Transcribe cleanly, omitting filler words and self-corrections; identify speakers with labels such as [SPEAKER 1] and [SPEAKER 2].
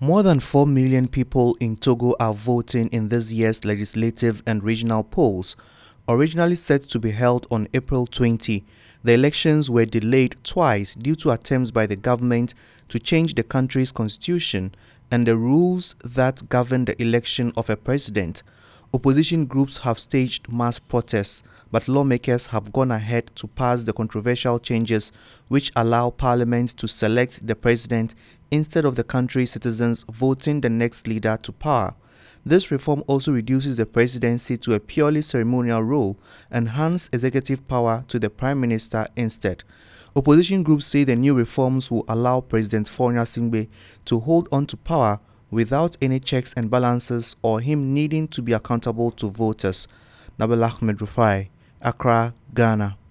[SPEAKER 1] More than 4 million people in Togo are voting in this year's legislative and regional polls. Originally set to be held on April 20, the elections were delayed twice due to attempts by the government to change the country's constitution and the rules that govern the election of a president. Opposition groups have staged mass protests, but lawmakers have gone ahead to pass the controversial changes which allow parliament to select the president instead of the country's citizens voting the next leader to power. This reform also reduces the presidency to a purely ceremonial role and hands executive power to the prime minister instead. Opposition groups say the new reforms will allow President Faure Gnassingbé to hold on to power without any checks and balances or him needing to be accountable to voters. Nabil Ahmed Rufai, Accra, Ghana.